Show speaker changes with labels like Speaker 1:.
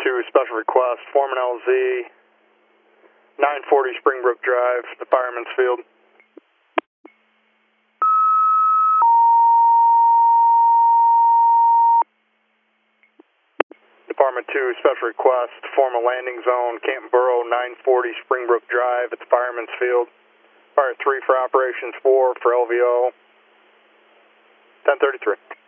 Speaker 1: 2, special request, Foreman LZ, 940 Springbrook Drive, the Fireman's Field. Department 2, special request, form a landing zone, Canton Borough, 940 Springbrook Drive, it's Fireman's Field. Fire 3 for operations, 4 for LVO, 1033.